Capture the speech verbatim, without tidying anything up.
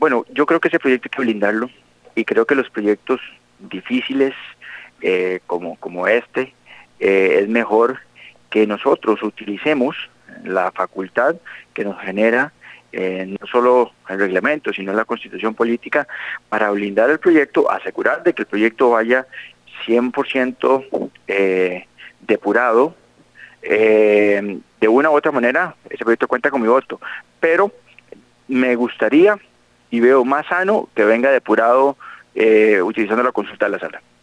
Bueno, yo creo que ese proyecto hay que blindarlo y creo que los proyectos difíciles eh, como, como este eh, es mejor que nosotros utilicemos la facultad que nos genera eh, no solo el reglamento, sino la constitución política para blindar el proyecto, asegurar de que el proyecto vaya cien por ciento eh, depurado. Eh, de una u otra manera, ese proyecto cuenta con mi voto, pero me gustaría y veo más sano que venga depurado eh, utilizando la consulta de la sala.